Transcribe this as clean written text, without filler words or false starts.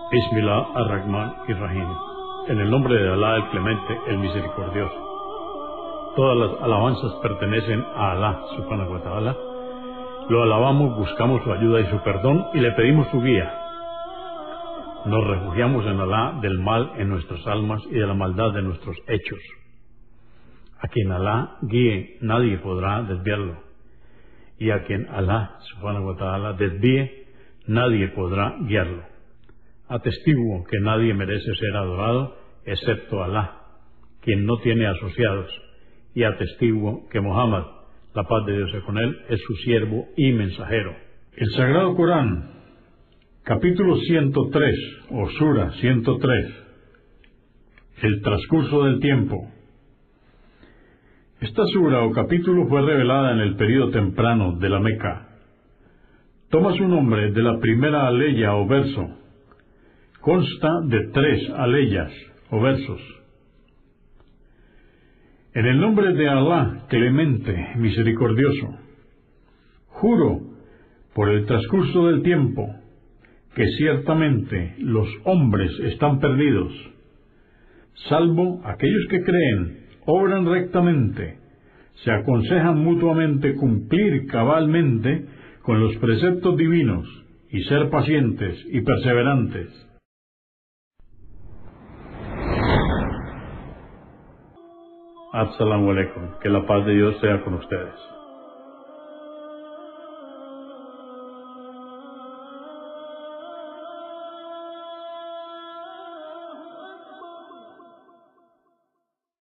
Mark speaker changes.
Speaker 1: Bismillah ar-Rahman ir-Rahim. En el nombre de Alá, el Clemente, el Misericordioso. Todas las alabanzas pertenecen a Alá, subhanahu wa ta'ala. Lo alabamos, buscamos su ayuda y su perdón y le pedimos su guía. Nos refugiamos en Alá del mal en nuestras almas y de la maldad de nuestros hechos. A quien Alá guíe, nadie podrá desviarlo. Y a quien Alá, subhanahu wa ta'ala, desvíe, nadie podrá guiarlo. Atestiguo que nadie merece ser adorado excepto Alá, quien no tiene asociados, y atestiguo que Muhammad, la paz de Dios sea con él, es su siervo y mensajero.
Speaker 2: El Sagrado Corán, capítulo 103, o Sura 103, el transcurso del tiempo. Esta sura o capítulo fue revelada en el período temprano de la Meca. Toma su nombre de la primera aleya o verso. Consta de 3 aleyas o versos. En el nombre de Alá, Clemente, Misericordioso, juro por el transcurso del tiempo que ciertamente los hombres están perdidos, salvo aquellos que creen, obran rectamente, se aconsejan mutuamente cumplir cabalmente con los preceptos divinos y ser pacientes y perseverantes.
Speaker 1: Assalamu alaikum, que la paz de Dios sea con ustedes.